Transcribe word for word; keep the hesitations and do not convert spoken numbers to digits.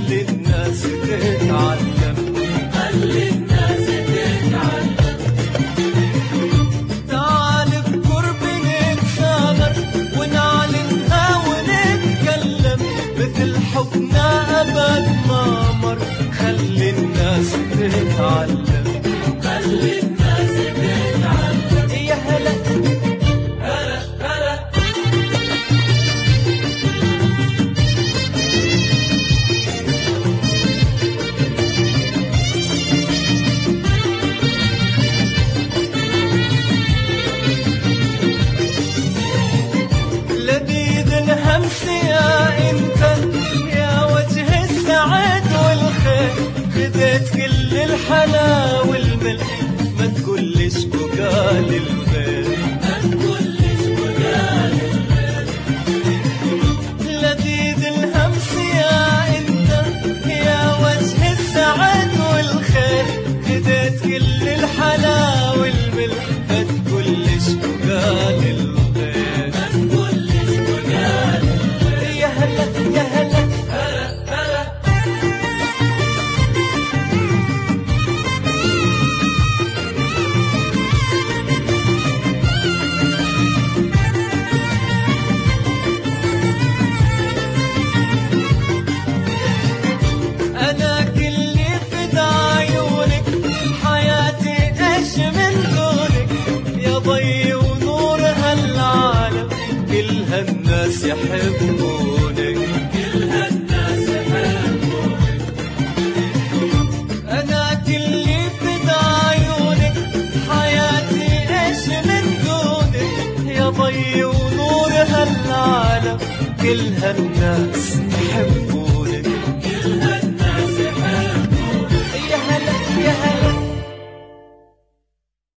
خلي الناس تتعلم، خلي الناس تتعلم. تعال بقرب نتسامر ونعلنها ونتكلم، مثل حبنا أبد ما مر. خلي الناس تتعلم، خلي الناس تتعلم. يا هلا هلا هلا. لذيذ الهمس يا انت، يا وجه السعد والخير، خذيت كل الحلا والملح، ما تقولش بقال الغير، ما تقولش بقال الغير. لذيذ الهمس يا انت، يا وجه السعد والخير، خذيت كل الحلا والملح، ما تقولش بقال الغير، ما تقولش بقال الغير. يا هلا يا هلا هلا هلا. أنا كلي فدا عيونك، حياتي إيش من دونك، يا ضي ونور هالعالم، كل هالناس يحبونك، كل هالناس يحبونك. أنا كلي فدا عيونك، حياتي إيش من دونك، يا ضي ونور هالعالم، كل هالناس يحبونك.